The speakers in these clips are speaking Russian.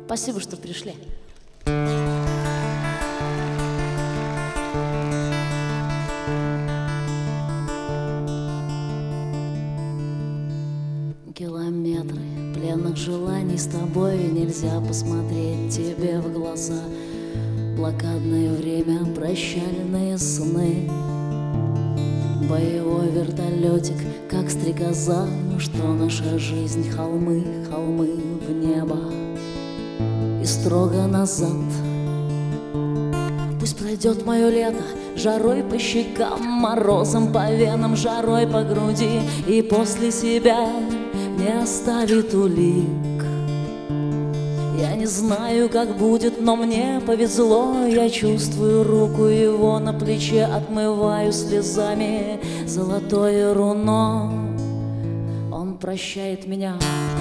Спасибо, что пришли. Километры пленных желаний, с тобой нельзя посмотреть тебе в глаза. Блокадное время, прощальные сны, боевой вертолетик, как стрекоза. Ну что наша жизнь, холмы, холмы в небо и строго назад. Пусть пройдет мое лето жарой по щекам, морозом по венам, жарой по груди, и после себя не оставит улик. Я не знаю, как будет, но мне повезло. Я чувствую руку его на плече, отмываю слезами золотое руно. Он прощает меня.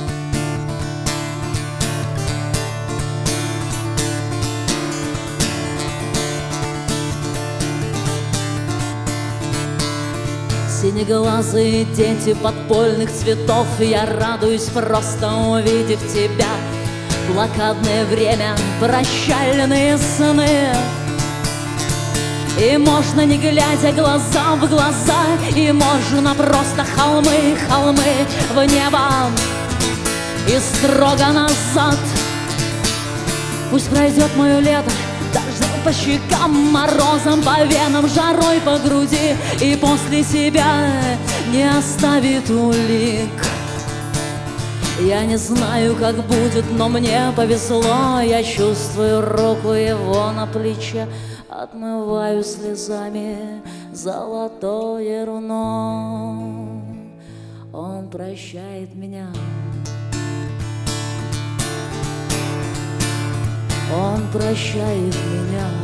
Синеглазые дети подпольных цветов, я радуюсь, просто увидев тебя. Блокадное время, прощальные сны, и можно не глядя глаза в глаза, и можно просто холмы, холмы в небо и строго назад. Пусть пройдет мое лето дождем по щекам, морозом по венам, жарой по груди, и после себя не оставит улик. Я не знаю, как будет, но мне повезло. Я чувствую руку его на плече, отмываю слезами золотое руно. Он прощает меня. Он прощает меня.